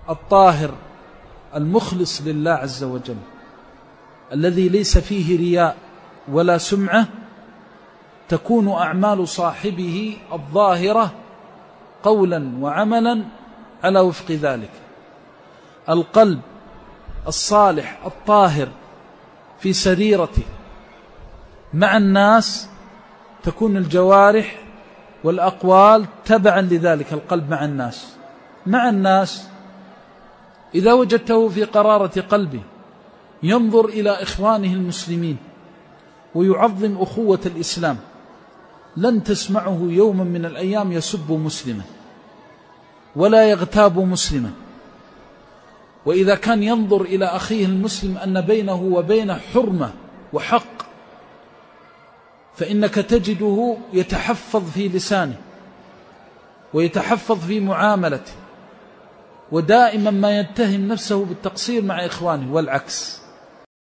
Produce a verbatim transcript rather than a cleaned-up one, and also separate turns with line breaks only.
الطاهر المخلص لله عز وجل الذي ليس فيه رياء ولا سمعة، تكون أعمال صاحبه الظاهرة قولا وعملا على وفق ذلك. القلب الصالح الطاهر في سريرته مع الناس تكون الجوارح والأقوال تبعا لذلك القلب مع الناس. مع الناس إذا وجدته في قرارة قلبه ينظر إلى إخوانه المسلمين ويعظم أخوة الإسلام، لن تسمعه يوما من الأيام يسب مسلما ولا يغتاب مسلما. وإذا كان ينظر إلى أخيه المسلم أن بينه وبينه حرمة وحق، فإنك تجده يتحفظ في لسانه ويتحفظ في معاملته، ودائما ما يتهم نفسه بالتقصير مع إخوانه والعكس.